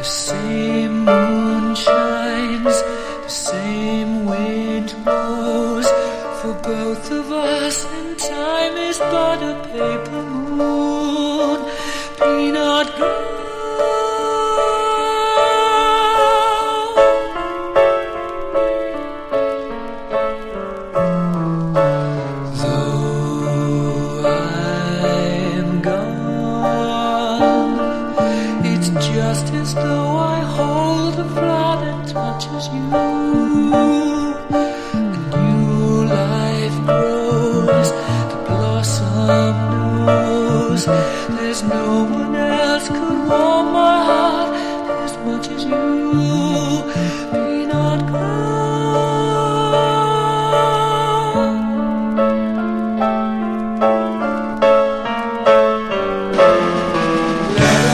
The same moon shines, the same wind blows for both of us, and time is but a paper moon, peanut girl. Just as though I hold a flower that touches you, a new life grows, the blossom knows there's no one else could warm my heart.